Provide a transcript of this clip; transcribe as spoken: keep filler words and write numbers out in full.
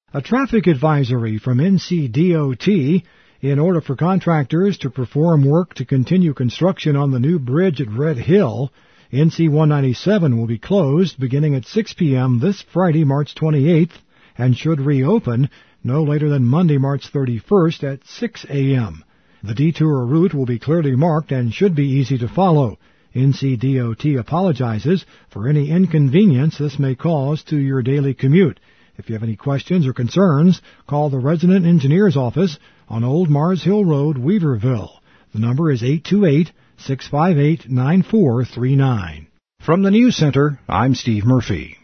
A traffic advisory from N C D O T. In order for contractors to perform work to continue construction on the new bridge at Red Hill, N C one ninety-seven will be closed beginning at six p.m. this Friday, March twenty-eighth, and should reopen no later than Monday, March thirty-first at six a.m. The detour route will be clearly marked and should be easy to follow. N C D O T apologizes for any inconvenience this may cause to your daily commute. If you have any questions or concerns, call the resident engineer's office on Old Mars Hill Road, Weaverville. The number is eight two eight, six five eight, nine four three nine. From the News Center, I'm Steve Murphy.